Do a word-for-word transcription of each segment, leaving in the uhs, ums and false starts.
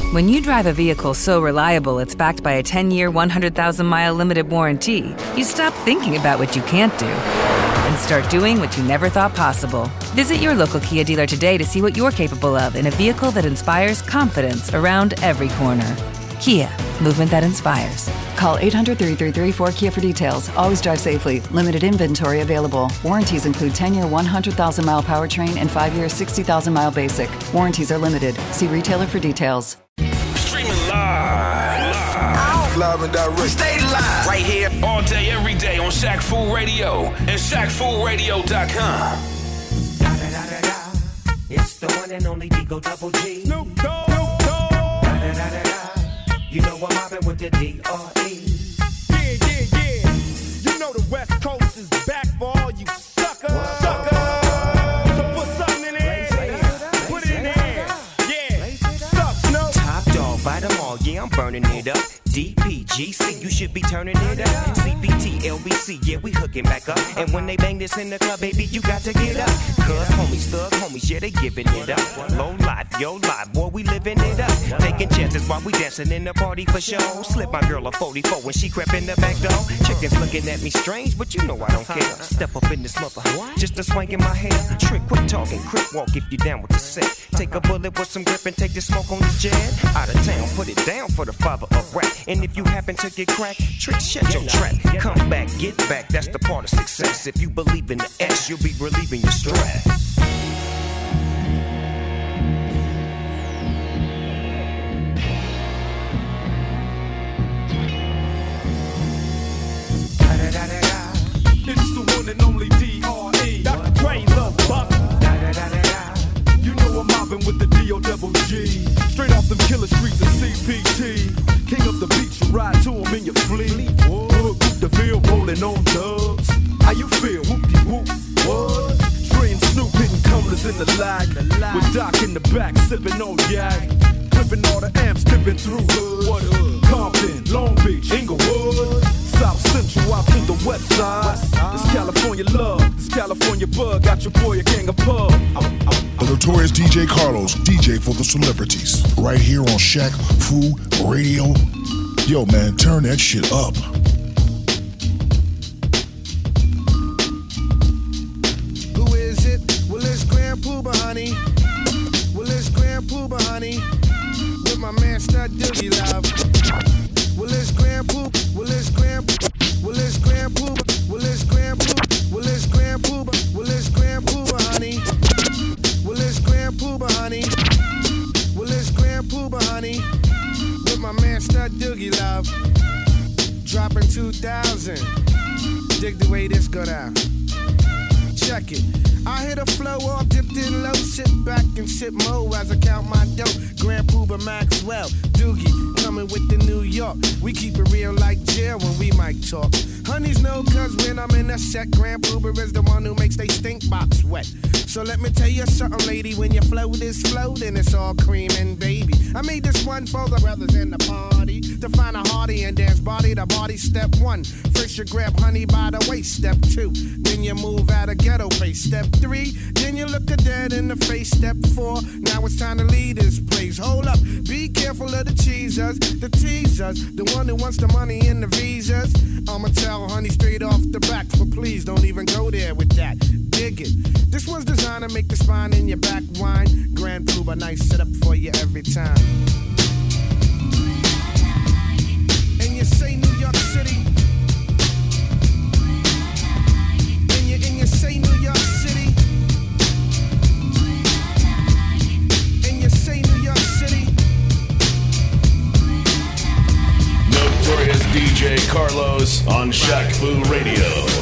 When you drive a vehicle so reliable it's backed by a ten-year, one hundred thousand mile limited warranty, you stop thinking about what you can't do and start doing what you never thought possible. Visit your local Kia dealer today to see what you're capable of in a vehicle that inspires confidence around every corner. Kia, movement that inspires. Call eight hundred, three three three, four K I A for details. Always drive safely. Limited inventory available. Warranties include ten-year, one hundred thousand mile powertrain and five-year, sixty thousand mile basic. Warranties are limited. See retailer for details. Streaming live. Live, live and direct. We stay live. Right here. All day, every day on Shaq Fu Radio and Shaq Fu Radio dot com. Da, da, da, da, da. It's the one and only Digo Double G. Snoop Dogg. Snoop Dogg. Da, da, da, da, da. You know I'm mobbing with the D R E. Yeah, yeah, yeah. You know the West Coast is back for all you suckers. What? Suckers. So put something in there. Put it in there. Yeah. Suck, Snoop. Top dog, bite them all. Yeah, I'm burning it up. D P G C, you should be turning it up. C B T, L B C, yeah, we hooking back up. And when they bang this in the club, baby, you got to get up. Cuz homies, thug homies, yeah, they giving it up. Low life, yo life, boy, we living it up. Taking chances while we dancing in the party for show. Slip my girl a forty-four when she crept in the back door. Chickens looking at me strange, but you know I don't care. Step up in this mother, just a swank in my hair. Trick, quit talking, quick walk if you down with the set. Take a bullet with some grip and take the smoke on the jet. Out of town, put it down for the father of rap. And if you happen to get cracked, trick, shut your trap. Come back, get back, that's the part of success. If you believe in the S, you'll be relieving your stress. It's the one and only D R E. Doctor Dre, Lil Buck. You know I'm mobbing with the D O double G. Straight off them killer streets of C P T. King of the beach, you ride to him in your fleet. Hood, whoop the field, rolling on dubs. How you feel? Whoop-de-whoop, what? Dre and Snoop hitting cumblers in the lag. With Doc in the back, sipping on yak. Clipping all the amps, dipping through hood. What hood? Compton, Long Beach, Inglewood. South Central out to the west side. This California love, this California bug. Got your boy a gang of pub. The notorious D J Carlos, D J for the celebrities. Right here on Shaq Fu Radio. Yo, man, turn that shit up. Who is it? Well, it's Grand Pooba, honey. Well, it's Grand Pooba, honey. With my man Stud Doogie Love. Well, it's Grand Pooba. Well, it's Grand Well, it's Grand Pooba. Well, it's Grand Pooba. Well, it's Grand Pooba. Well, it's Grand Pooba, honey. Well, it's Grand Pooba, honey. Well, it's Grand Pooba, honey. With my man Stud Doogie Love. Dropping two thousand. Dig the way this go down. Check it. I hit a flow all dipped in low. Sit back and sip mo as I count my dough. Grand Pooba Maxwell, Doogie, coming with the New York. We keep it real like jail when we might talk. Honeys know cause when I'm in a set, Grand Pooba is the one who makes they stink box wet. So let me tell you something, lady, when your float is floating, it's all cream and baby. I made this one for the brothers in the party to find a hearty and dance body to body. Step one, first you grab honey by the waist. Step two, then you move out of ghetto pace. Step three, then you look her dead in the face. Step four, now it's time to leave this place. Hold up, be careful of the cheesers, the teasers, the one who wants the money and the visas. I'ma tell honey straight off the back, but please don't even go there with that. Dig it. This one's designed to make the spine in your back whine. Grand Pooba, nice setup for you every time. And you say New York City. And you, and you say New York City. And you say New York City. Notorious D J Carlos on Shaq Fu Radio.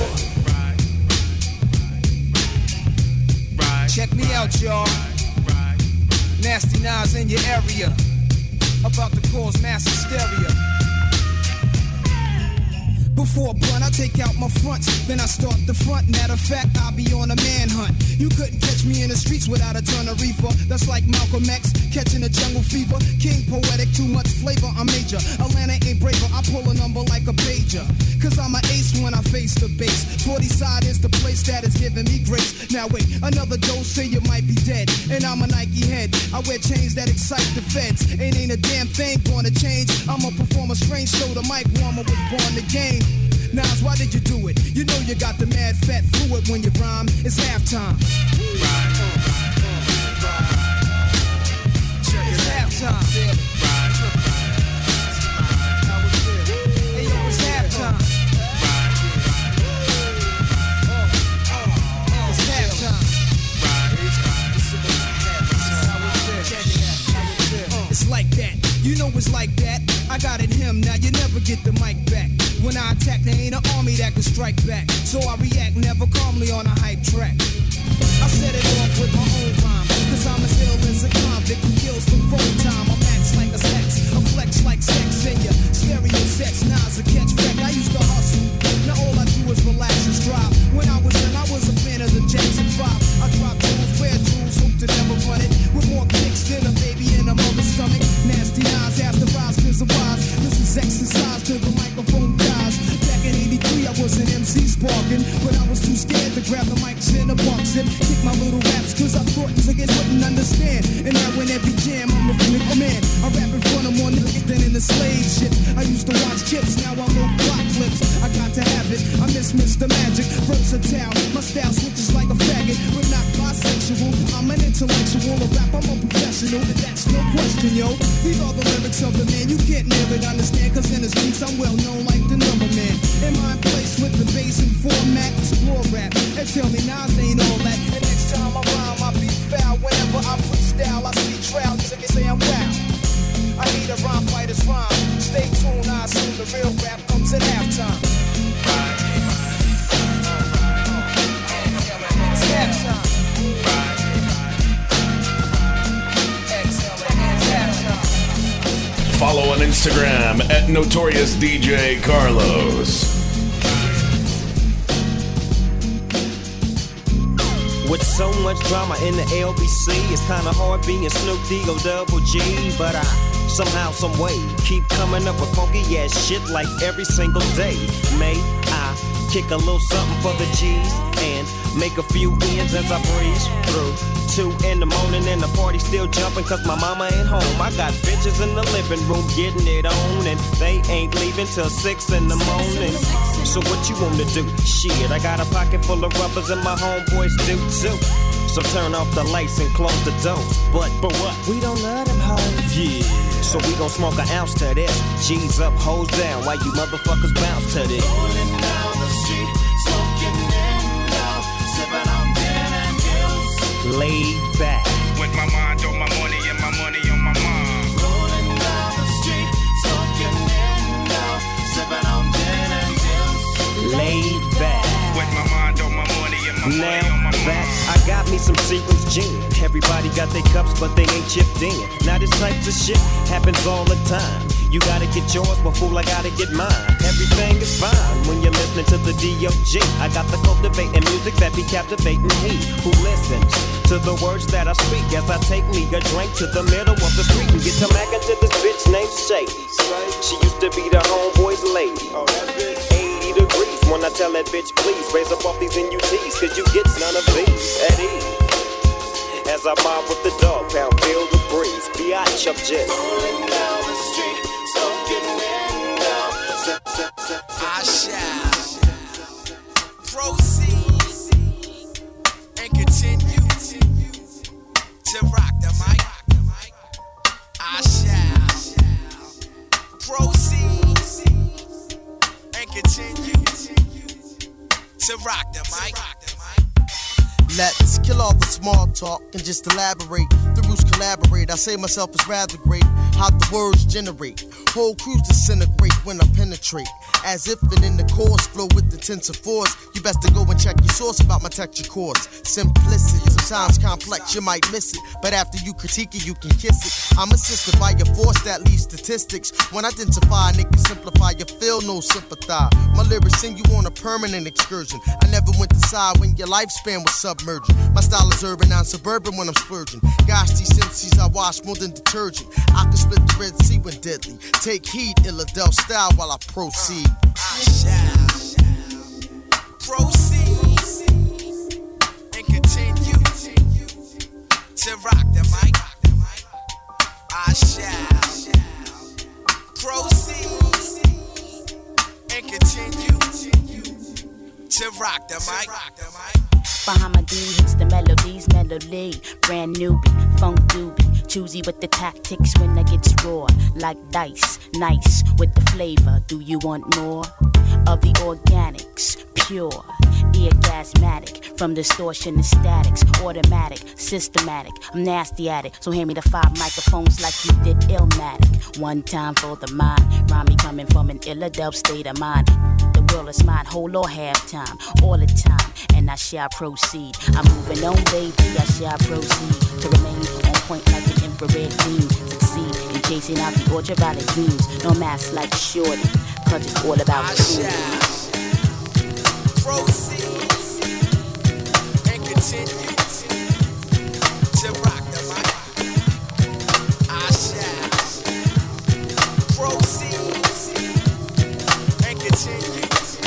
Check me out, y'all. Nasty Nas in your area. About to cause mass hysteria. Before a blunt, I take out my fronts, then I start the front. Matter of fact, I'll be on a manhunt. You couldn't catch me in the streets without a ton of reefer. That's like Malcolm X, catching a jungle fever. King poetic, too much flavor, I'm major. Atlanta ain't braver, I pull a number like a pager. Cause I'm an ace when I face the base. forty side is the place that is giving me grace. Now wait, another dose, say you might be dead. And I'm a Nike head, I wear chains that excite the feds. Ain't ain't a damn thing gonna change. I'm a performer strange, so the mic warmer was born to game. Nas, why did you do it? You know you got the mad fat fluid when you rhyme. It's halftime. It's halftime. Hey yo, it's halftime. It's halftime. It's like that. You know it's like that. I got it him, now you never get the mic back. When I attack, there ain't an army that can strike back. So I react never calmly on a hype track. I set it off with my own rhyme. Cause I'm as ill as a convict who kills for full time. I'm max like a sex, a flex like sex in ya. Stereo sets, Nas a catch wreck. I used to hustle, now all I do is relax and strive. When I was young, I was a fan of the Jackson five. I dropped jewels, wear jewels, hope to never run it. With more kicks than a baby in a mother's stomach. Nasty Nas after rise, cause of wise. This is exercise till the microphone dies. Back in eighty-three, I was an M C sparking, but I was too scared to grab the mics in the box and kick my little raps, cause I thought niggas wouldn't understand. And now in every jam, I'm a flick man. I rap in front of more niggas than in the slave shit. I used to watch chips, now I know block clips. I got to have it, I miss Mister Magic. Versatile, my style switches like a faggot, but not bisexual. I'm an intellectual, a rap, I'm a professional, and that's no question, yo. These are the lyrics of the man, you can't never understand, cause in the streets I'm well known like the number man. In my place with the bass and format, explore rap, and tell me Nas ain't all that. And next time I rhyme, I be foul. Whenever I freestyle, I see trial, niggas say I'm wow. I need a rhyme fighter's rhyme. Stay tuned, I assume the real rap comes at halftime. It's halftime. Follow on Instagram at Notorious D J Carlos. With so much drama in the L B C, it's kinda hard being Snoop D-O double G. But I, somehow, someway, keep coming up with funky ass shit like every single day. May I kick a little something for the G's and make a few ends as I breeze through. Two in the morning and the party still jumping cause my mama ain't home. I got bitches in the living room getting it on and they ain't leaving till six in the morning. So what you wanna do? Shit, I got a pocket full of rubbers and my homeboys do too. So turn off the lights and close the doors. But, but what? We don't love them hoes. Yeah. So we gon' smoke an ounce to this. G's up, hoes down, while you motherfuckers bounce to this. Rolling down the street, smoking in down, sipping on gin and juice. Laid back. With my mind on my money and my money on my mind. Rolling down the street, smoking in down, sipping on gin and juice. Laid back. With my mind on my money and my now money on my back. mind. I got me some Seagram's gin. Everybody got their cups, but they ain't chipped in. Now this type of shit happens all the time. You gotta get yours, but fool, I gotta get mine. Everything is fine when you're listening to the D O G. I got the cultivating music that be captivating he who listens to the words that I speak as I take me a drink to the middle of the street and get to mackin' to this bitch named Shady. She used to be the homeboy's lady. eighty degrees when I tell that bitch, please raise up off these N U Ts, cause you get none of these at ease. As I mob with the dog pound, feel the breeze. Biatch, I'm just rolling down the street, smoking in down. I shall proceed and continue to rock the mic. I shall proceed and continue to rock the mic. Let's kill all the small talk and just elaborate. The roots collaborate. I say myself is rather great. How the words generate. Whole crews disintegrate when I penetrate. As if and in the chorus flow with intensive force. You best to go and check your source about my texture chords. Simplicity. sounds complex, you might miss it. But after you critique it, you can kiss it. I'm assisted by your force that leads statistics. When I identify, nigga, simplify, you feel no sympathize. My lyrics send you on a permanent excursion. I never went to side when your lifespan was submerged. My style is urban, I'm suburban when I'm splurging. Gosh, these M Cs I wash more than detergent. I can split the Red Sea when deadly. Take heed, Illadel style while I proceed. I shall proceed and continue to rock the mic. I shall proceed and continue to rock the mic. Bahamadia hits the melodies, melody, brand newbie, funk doobie, choosy with the tactics when I get raw, like dice, nice with the flavor. Do you want more of the organics, pure, eargasmatic, from distortion to statics, automatic, systematic. I'm nasty at it, so hand me the five microphones like you did Illmatic. One time for the mind, rhyme me coming from an Illadel state of mind. The world is mine, whole or half time, all the time, and I shall proceed. I'm moving on, baby, I shall proceed to remain on point like an infrared beam. Succeed in chasing out the ultraviolet dreams. No mask like shorty, cause it's all about I shall proceed and continue to rock the mic. I shall proceed and continue.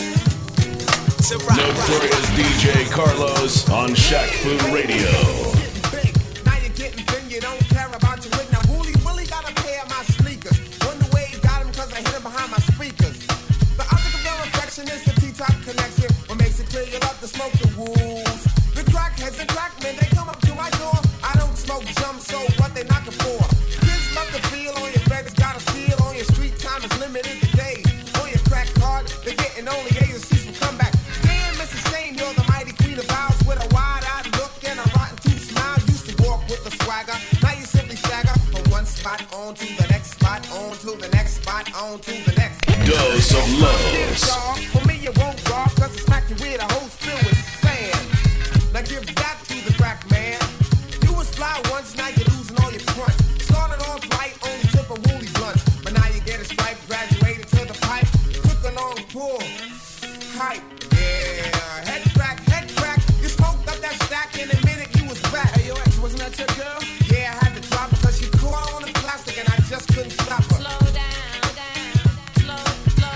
Notorious D J Carlos on Shaq Fu Radio. Now you're getting thin, you don't care about your wig. Now Wooly Willie got a pair of my sneakers. Wonder where he got them cause I hit him behind my speakers. The object of your affection is the T-top connection. What makes it clear you love to smoke the wolves. The crackheads and crackmen, they come up to my door. I don't smoke jump, so what they knocking for? Kids love to feel on your feds, got a steal on your street time is limited to days. On your crack card, they're getting only A's and C's from comeback. You're the mighty queen of vows with a wide-eyed look and a rotten tooth smile. Used to walk with a swagger, now you simply stagger from one spot on to the next spot, on to the next spot, on to the next. Dose of lows. For me, you won't rock, cause it's smack you with a hose filled with sand. Now give that to the crack man. You was fly once, now you're losing all your fronts. Started off light, only tip a woolly blunt, but now you get a stripe, graduated to the pipe. Took a long pull, hype. Head crack, head crack. You smoked up that stack in a minute, you was back. Hey, yo, ex, wasn't that your girl? Yeah, I had to drop her because she caught on the plastic and I just couldn't stop her. Slow down, down, slow, slow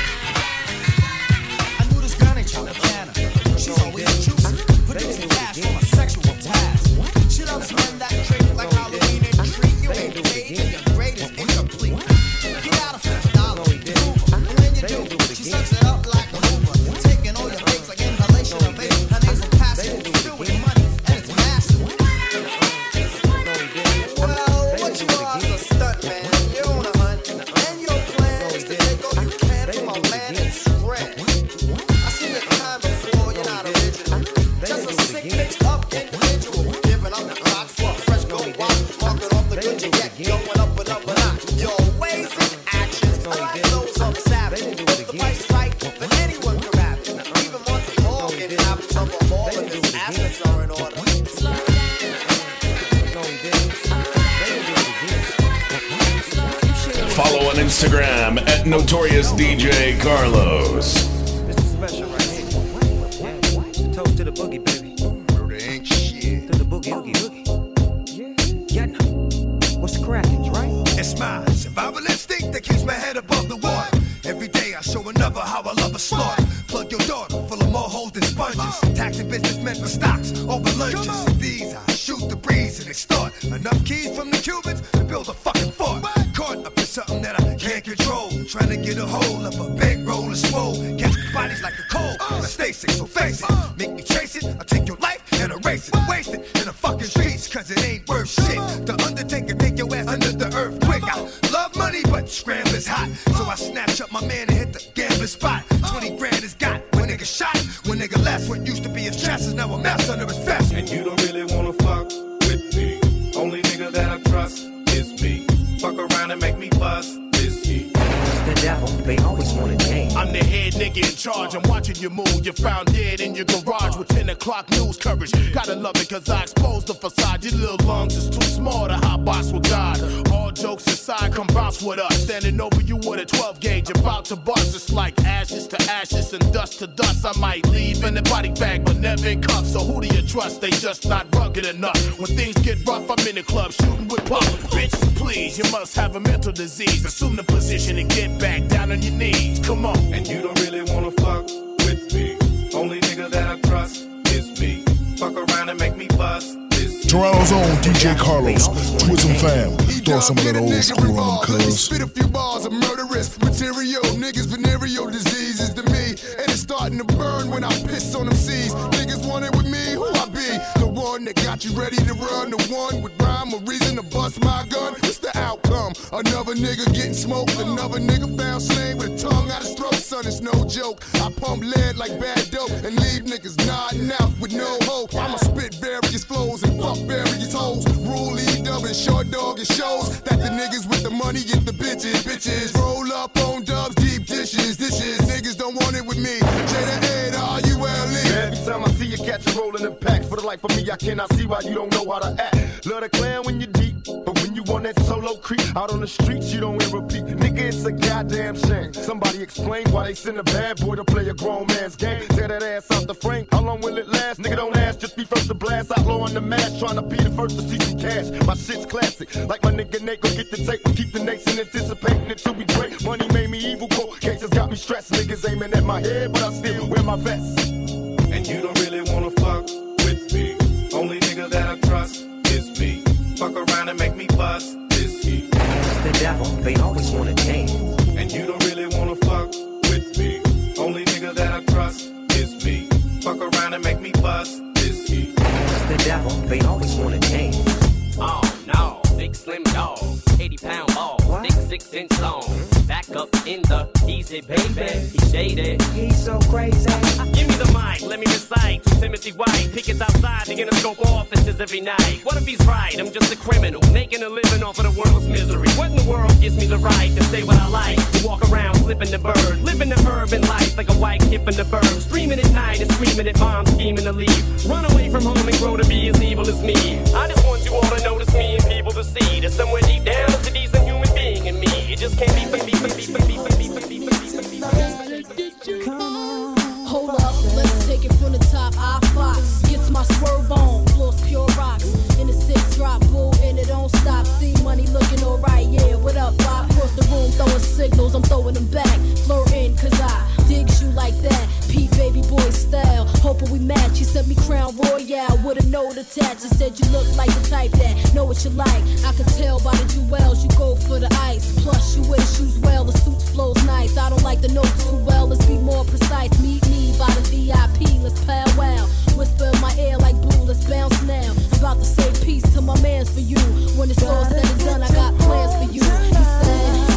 down. I knew this girl ain't trying to plan her. She's always choosing, producing cash from a sexual task. She loves men that trick like Halloween and treat you ain't paid and your grade is incomplete. Get out of fifty dollars, and when you do, she sucks it up like a Hoover. Taking all your fakes like inhalation of vape. Her name's a passive, filled with money, and it's massive. Well, what you are is a stunt, man. You're on a hunt, and your plan is to take all you can from a land and spread. I seen it time before, you're not original. Just a sick, mixed up individual. Giving up the clock for a fresh gold watch. Marking off the good you get, going up and up and up. Your ways and actions are like those of a savage. If the price is right, then anyone can rap it. Even Monty Hall can have some of all of his assets are in order. Follow on Instagram at Notorious D J Carlos. This is special right here. Toast to the boogie, baby. Murder ain't shit. To the boogie, oogie, oogie. Yeah, what's the crackin', right? It's my survival instinct that keeps my head above the water. Every day I show another how I love a slaughter. Plug your daughter full of more holes than sponges. Taxing businessmen for stocks over lunches. These I shoot the breeze and extort enough keys from the Cubans to build a fucking fort. Caught up in something that I can't control. Trying to get a hold of a big roll of swole. Catch bodies like a cold. I stay sick, so face it. Make me chase it. I'll take your life and erase it. Waste it in the fucking streets, cause it ain't worth shit. The Undertaker take your ass under the earth quick. I love money, but scrambling's hot. So I snatch up my man and hit the gambling spot. twenty grand is got when nigga shot. When nigga left what used to be his chest is now a mess under his vest. And you don't really wanna fuck with me. Only nigga that I trust is me. Fuck around and make me bust this heat. The devil, they always want to change. I'm the head nigga in charge, I'm watching you move. You found dead in your garage with ten o'clock news coverage. Gotta love it cause I exposed the facade. Your little lungs is too small to hot box with God. All jokes aside, come bounce with us. Standing over you with a twelve gauge, about to bust. It's like ashes to ashes and dust to dust. I might leave in a body bag, but never in cuffs. So who do you trust? They just not rugged enough. When things get rough, I'm in the club shooting with puff. Bitch, please, you must have a mental disease. Assume the position and get back down on your knees. Come on. And you don't really wanna fuck with me. Only nigga that I trust is me. Fuck around and make me bust. Toronto's own D J Carlos, Twism fam. Throw some of that old school on them, cuz. Spit a few bars of murderous material. Niggas venereal diseases to me. And it's starting to burn when I piss on them C's. Niggas want it with me, who I be? The one that got you ready to run. The one with rhyme or reason to bust my gun. What's the outcome? Another nigga getting smoked. Another nigga found slain with a tongue out his throat. Son, it's no joke. I pump lead like bad dope and leave niggas nodding out with no hope. I'ma spit various flows and fuck various hoes. Rule E-dub and short dog and shows that the niggas with the money get the bitches. Bitches roll up on dubs, deep dishes, dishes. Niggas don't want it with me. J to Ed, R U L E. Every time I see you catch you rolling in packs, for the life of me, I cannot see why you don't know how to act. Love the clan when you're deep, but when you on that solo creep out on the streets, you don't hear repeat. Nigga, it's a goddamn shame. Somebody explain why they send a bad boy to play a grown man's game. Tear that ass out the frame. How long will it last? Nigga, don't ask. Just be first to blast. Outlaw on the mask, trying to be the first to see some cash. My shit's classic. Like my nigga Nate, go get the tape. Keep the nation anticipating it to be great. Money made me evil. Cold cases got me stressed. Niggas aiming at my head, but I still wear my vest. And you don't really wanna fuck with me. Only nigga that I trust is me. Fuck around and make me bust this heat. It's the devil, they always want to change. And you don't really wanna fuck with me. Only nigga that I trust is me. Fuck around and make me bust this heat. It's the devil, they always want to change. Oh no, big slim dog, eighty pound ball, thick six inch long. Back up in the easy, baby. He's shady, he's so crazy. Give me the mic, let me recite to Timothy White. Pickets outside, the Interscope offices every night. What if he's right? I'm just a criminal, making a living off of the world's misery. What in the world gives me the right to say what I like? To walk around flipping the bird, living the urban life like a white kid in the burbs. Streaming at night and screaming at mom, scheming to leave. Run away from home and grow to be as evil as me. I just want you all to notice me and people to see that somewhere deep down there's a decent human being in me. It just can't be, be, be, be, be, be, be, be, be, be, be. Hold up, let's take it from the top. I Fox gets my swerve on, floors pure rocks. In the six drop, bull, and it don't stop. See money looking alright, yeah. What up, Bob? Across the room throwing signals, I'm throwing them back. Flirting, cause I digs you like that. P baby boy style, hoping we match. You sent me Crown Royale with a note attached. You said you look like the type that know what you like. I could tell by the jewels you go for the ice. Plus you wear the shoes well, the suit flows nice. I don't like the notes too well, let's be more precise. Meet me by the V I P, let's powwow. Whisper in my ear like blue, let's bounce now. I'm about to say peace to my mans for you. When it's all said and done, I got plans for you. He said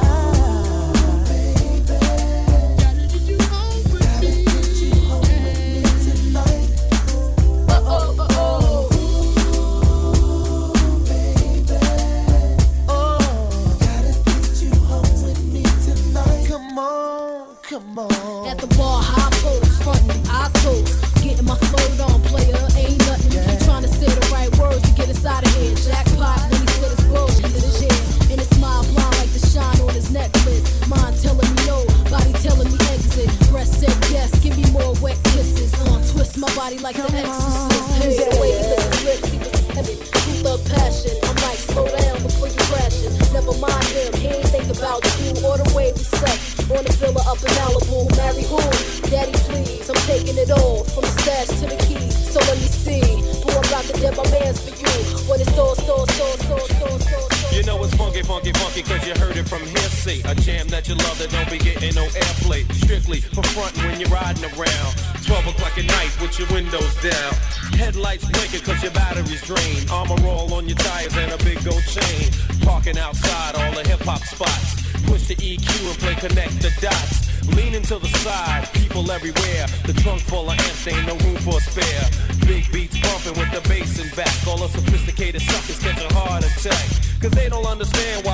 Come on. At the bar, high post, frontin', I toast. Getting my float on, player, ain't nothing. Yeah. Trying to say the right words to get us out of here. Jackpot when he said it's bullshit to the shit. And his smile blind like the shine on his necklace. Mind telling me no, body telling me exit. Breast said yes, give me more wet kisses. Uh, twist my body like the exorcist. Hey, the way he lit his lips, he was heavy. True love passion. I'm like, slow down before you crashing. Never mind him, he ain't think about you or the way we sex. On the villa up in Malibu, marry who? Daddy please, I'm taking it all, from the stash to the keys. So let me see, boy I'm about to dead my mans for you. When it's all, so, so, so, so, so, so. You know it's funky, funky, funky, cause you heard it from hearsay. A jam that you love that don't be getting no airplay. Strictly for frontin' when you're riding around. twelve o'clock at night with your windows down. Headlights blinking cause your battery's drained. Armor roll on your tires and a big gold chain. Parking outside all the hip hop spots. Push the E Q and play connect the dots. Leaning to the side, people everywhere. The trunk full of amps, ain't no room for a spare. Big beats bumping with the bass and back. All the sophisticated suckers catch a heart attack. Cause they don't understand why I act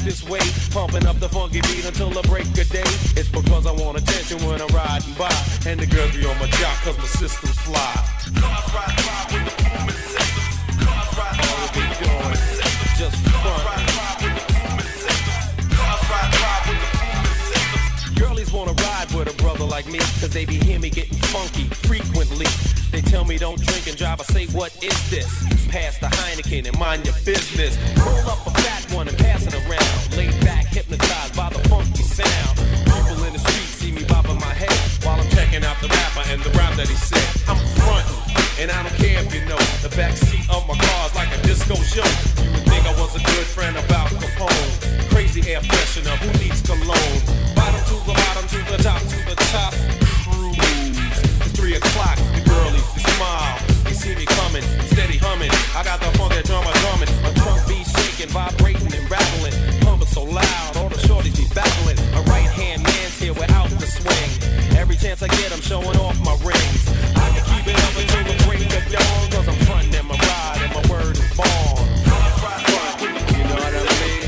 this way, pumping up the funky beat until the break of day. It's because I want attention when I'm riding by, and the girls be on my jock cause my system's fly. Cars ride by with the booming system. Cars ride by with the booming system. Just fun. Cars ride with the booming system. Cars ride by with the booming system. Girlies wanna ride with a brother like me, cause they be hear me getting funky frequently. They tell me don't drink and drive, I say what is this? Pass the Heineken and mind your business. Roll up a fat one and pass it around. Laid back, hypnotized by the funky sound. People in the street see me bopping my head while I'm checking out the rapper and the rap that he said. I'm frontin', and I don't care if you know. The backseat of my car's like a disco show. You would think I was a good friend about Capone. Crazy air freshener, who needs cologne? Bottom to the bottom, to the top, to the top. Cruise. It's three o'clock, the girlies, they smile. They see me coming, steady humming. I got the funk that drummer drumming. My trunk be shaking, vibrating and rattling. Pumping so loud, all the shorties be battling. A right hand man's here without the swing. Every chance I get, I'm showing off my rings. I can keep it up until the break of dawn, cause I'm frontin' in my ride and my word is born. You know what I mean?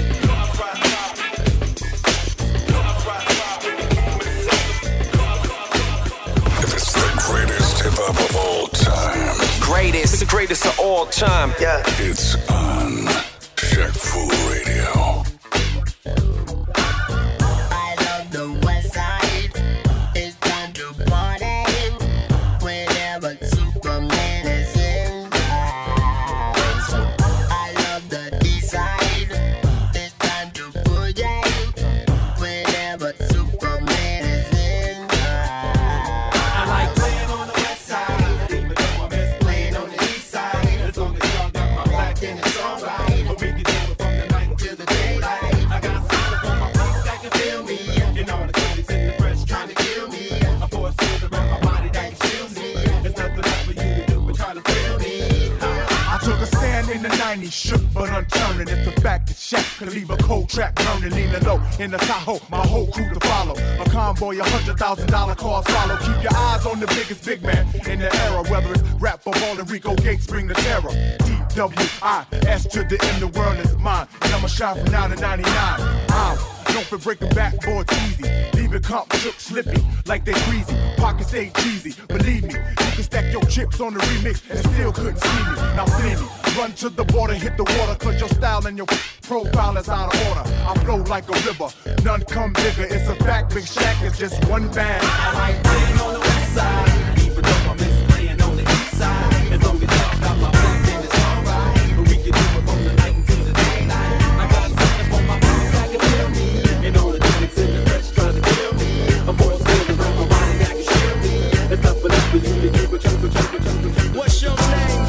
It's the greatest hip hop of all time. Greatest, the greatest of all time. Yeah. It's on Shaq Fu Radio. I love the West Side. It's time to party. Whenever Superman is in town. So I love the East Side. It's time to boogie. Whenever Superman is in town. I like playing on the West Side, even though I miss playing on the East Side. As long as y'all got my black, then it's alright. But we can do it from the night till the daylight. I got something from my place that can feel me. You know the city's in the press trying to kill me. I force it around my body that can shield me. There's nothing left for you to do but try to feel me. I took a stand in the nineties, shook but unturning. It's the fact that Shaq could leave a cold track burning, leaning low in the Tahoe, my whole crew to follow. A convoy, a hundred thousand dollar cars follow. Keep your eyes on the biggest big man in the era, whether it's rap, football, and Rico Gates bring the terror. D W I S to the end, the world is mine, and I'ma shine from now to ninety-nine. I'm known for breaking backboards easy, leaving comp shook slippy like they greasy. Pockets stay cheesy, believe me. You can stack your chips on the remix and still couldn't see me. Now flee me, run to the border, hit the water, cause your style and your profile is out of order. I flow like a river, none come bigger. It's a fact, Big Shaq is just one band. I like playing on the West Side, even though I miss playing on the East Side. As long as y'all got my back, then it's alright. But we can do it from the night until the daylight. I got something for my mind that can feel me. And all the critics in the press trying to kill me. A voice feels around my body that can shield me. There's nothing left for you to do but jump, jump, jump, jump, jump. What's your name?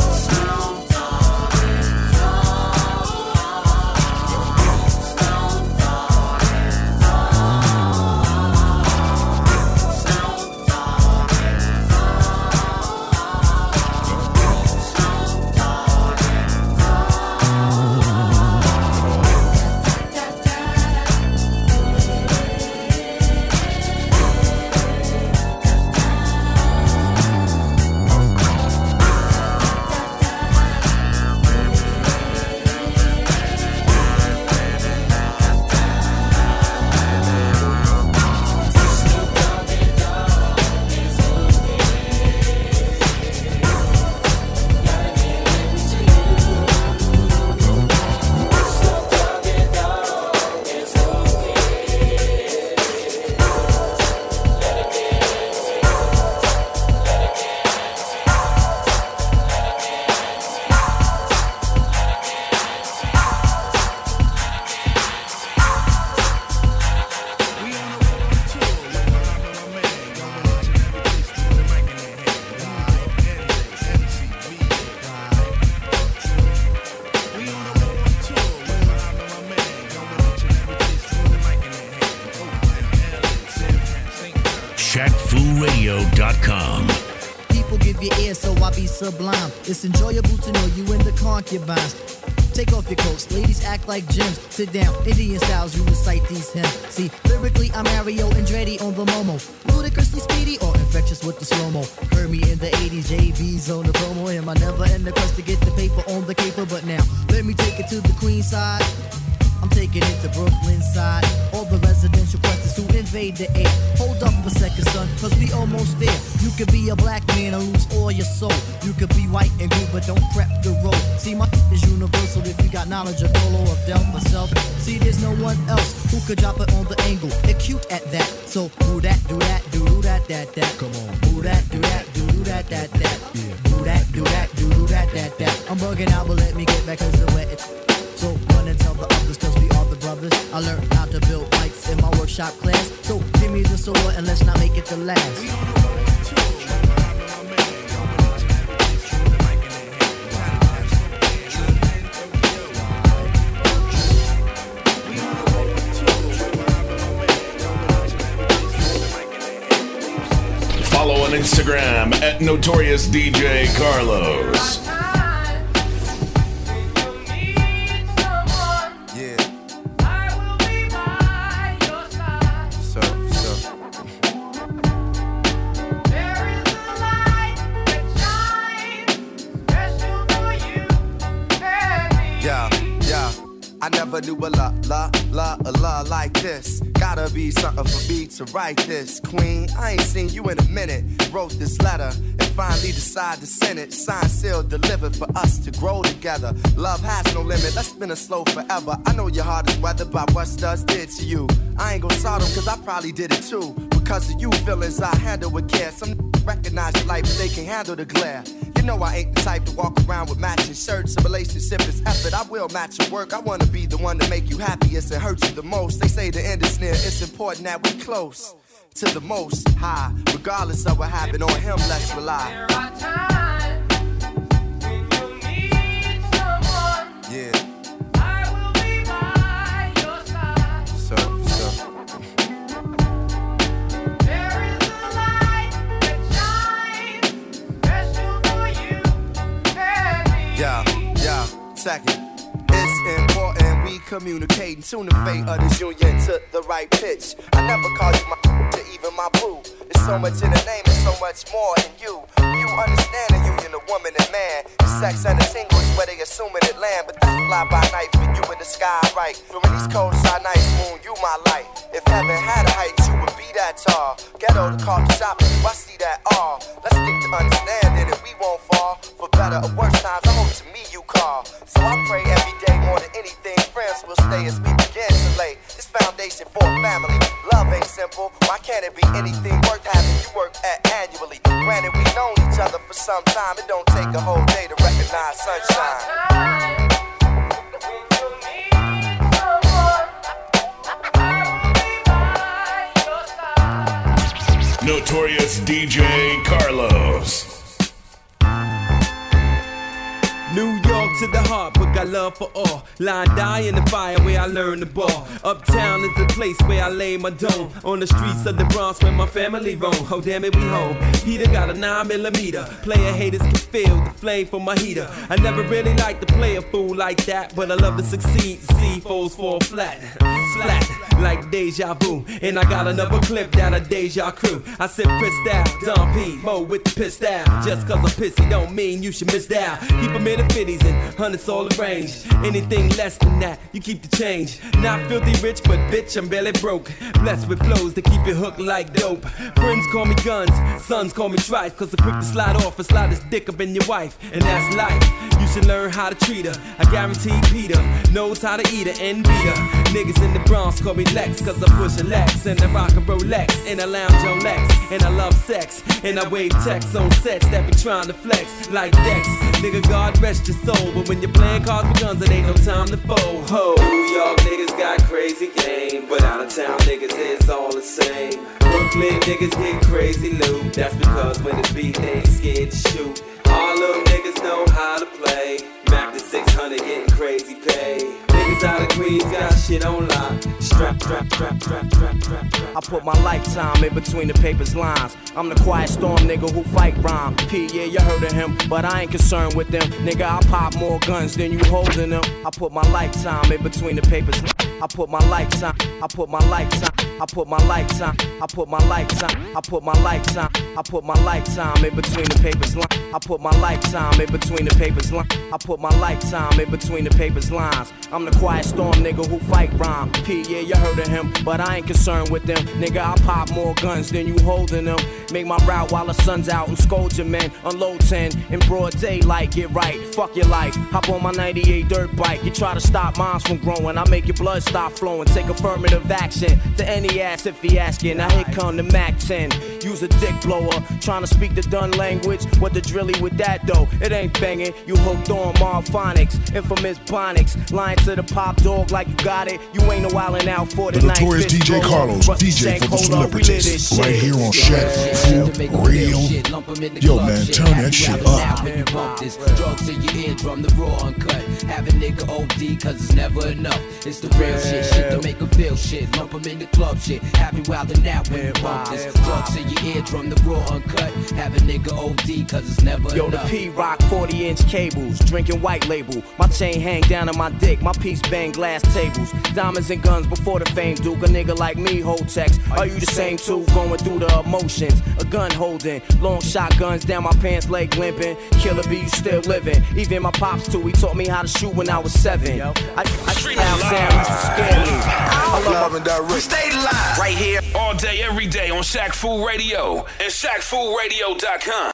Shaq Fu Radio dot com. People give you ear, so I be sublime. It's enjoyable to know you in the concubines. Take off your coats, ladies act like gems. Sit down, Indian styles, you recite these hymns. See, lyrically, I'm Mario Andretti on the Momo. Ludicrously speedy or infectious with the slow-mo. Heard me in the eighties, J B's on the promo. Him, I never in the quest to get the paper on the caper. But now, let me take it to the queen side. I'm taking it to Brooklyn side. All the residential questions who invade the air. Hold up a second, son, cause we almost there. You could be a black man and lose all your soul. You could be white and blue, but don't prep the road. See, my is universal if you got knowledge of Dolo or Del myself. See, there's no one else who could drop it on the angle. They're cute at that. So do that, do that, do do that, that, that. Come on. Do that, do that, do do that, that, that. Yeah. Do that, do that, do do that, that, that. I'm bugging out, but let me get back cause the way it's. So run and tell the others cause we are the brothers. I learned how to build bikes in my workshop class. So give me the sword and let's not make it the last. Follow on Instagram at Notorious D J Carlos. I never knew a la, la, la, a la like this. Gotta be something for me to write this. Queen, I ain't seen you in a minute. Wrote this letter and finally decided to send it. Signed, sealed, delivered for us to grow together. Love has no limit, let's spin it slow forever. I know your heart is weathered by what studs did to you. I ain't gon' sort them cause I probably did it too. Because of you feelings I handle with care. Some recognize your life but they can handle the glare. You know I ain't the type to walk around with matching shirts. A relationship is effort, I will match your work. I wanna be the one to make you happiest and hurt you the most. They say the end is near, it's important that we close to the most high. Regardless of what happened on him, let's rely. There are times when you need someone. Yeah. I will be by your side. So, so. There is a light that shines special for you and me. Yeah, yeah, second. It's important we communicating. Tune the fate of this union to the right pitch. I never call you my to even my boo. There's so much in the name and so much more in you. You understand the union of woman and man. The sex and the tingle is where they assuming it land. But that's fly by night for you in the sky, right? During these cold side nights, moon, you my light. If heaven had a height, you would be that tall. Ghetto to coffee shop, I see that all. Let's stick to understanding and we won't fall. For better or worse times, I hope to me you call. So I pray every day more than anything. Friends will stay as we begin to lay this foundation for a family. Love ain't simple. Why can't it be anything worth having you work at annually? Granted, we known each other for some time. It don't take a whole day to recognize sunshine. Notorious D J Carlos. New York to the heart, but got love for all. Lie and die in the fire where I learned the ball. Uptown is the place where I lay my dome. On the streets of the Bronx where my family roam. Oh damn it, we home. Peter got a nine millimeter. Player haters can feel the flame from my heater. I never really liked to play a fool like that, but I love to succeed. See foes fall flat, splat like deja vu. And I got another clip down a deja crew. I said pissed out, Don P, Mo with the pissed out. Just cause I'm pissy don't mean you should miss down. Keep them in the fifties and hundreds all arranged. Anything less than that, you keep the change. Not filthy rich, but bitch, I'm barely broke. Blessed with flows that keep you hooked like dope. Friends call me guns, sons call me trife. Cause I'm quick to slide off and slide his dick up in your wife. And that's life, you should learn how to treat her. I guarantee Peter knows how to eat her and beat her. Niggas in the Bronx call me Lex, cause I push a Lex. And I rock a Rolex, and I lounge on Lex. And I love sex, and I wave texts on sets that be trying to flex like Dex. Nigga, God rest your soul, but when you're playing cards with guns, it ain't no time to fold. Ho, New York niggas got crazy game, but out of town niggas it's all the same. Brooklyn niggas get crazy loot, that's because when it's beat they ain't scared to shoot. All little niggas know how to play, Mac to six hundred getting crazy pay. Niggas out of Queens got shit on lock. Strap, strap, strap, strap, strap, strap, strap. I put my lifetime in between the paper's lines. I'm the quiet storm nigga who fight rhyme. P, yeah, you heard of him, but I ain't concerned with them. Nigga, I pop more guns than you holding them. I put my lifetime in between the paper's lines. I put my lifetime, I put my lifetime, I put my lifetime, I put my lifetime, I put my lifetime, I put my lifetime in between the papers line. I put my lifetime in between the papers line. I put my lifetime in between the papers lines. I'm the quiet storm nigga who fight rhyme. P, yeah, you heard of him, but I ain't concerned with them. Nigga, I pop more guns than you holding them. Make my route while the sun's out and scold your men. Unload ten in broad daylight, get right. Fuck your life. Hop on my ninety-eight dirt bike. You try to stop mines from growing. I make your blood stop flowing. Take affirmative action to any ass if he asking. Now here come the Mac ten. Use a dick blower. Trying to speak the done language. What the drilly with that though? It ain't banging. You hooked on Marphonics. Infamous Bonics. Lying to the pop dog like you got it. You ain't no wildin' out for the, the notorious D J Carlos, D J for the celebrities. Right here on Shaq Fu Radio. Yo, man, turn that shit up. Drugs in your eardrum, the raw uncut. Have a nigga O D, cause it's never enough. It's the real shit, shit to make him feel shit. Lump him in the club shit. Have you wildin' out when you bump this. Drugs in your eardrum, the raw uncut. Have a nigga O D, cause it's never Yo, enough. Yo, the P-Rock forty inch cables. Drinking white label. My chain hang down on my dick. My piece bang glass tables. Diamonds and guns before the fame, Duke. A nigga like me hold text. Are you the same too? Going through the emotions. A gun holding. Long shotguns down my pants leg limping. Killer B, you still living. Even my pops too. He taught me how to shoot when I was seven. I, I style sound used to scare me. I love and direct. We stay live right here all day, every day on Shaq Fu Radio and Shaq Fu Radio dot com.